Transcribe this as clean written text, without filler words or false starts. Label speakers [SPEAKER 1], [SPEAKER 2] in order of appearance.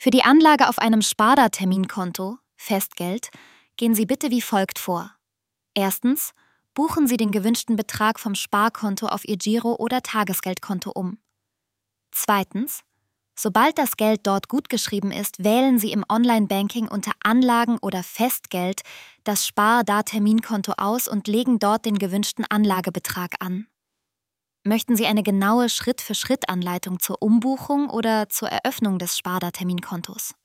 [SPEAKER 1] Für die Anlage auf einem Sparda-Terminkonto, Festgeld, gehen Sie bitte wie folgt vor. Erstens, buchen Sie den gewünschten Betrag vom Sparkonto auf Ihr Giro- oder Tagesgeldkonto um. Zweitens, sobald das Geld dort gutgeschrieben ist, wählen Sie im Online-Banking unter Anlagen oder Festgeld das Sparda-Terminkonto aus und legen dort den gewünschten Anlagebetrag an. Möchten Sie eine genaue Schritt-für-Schritt-Anleitung zur Umbuchung oder zur Eröffnung des Sparda-Terminkontos?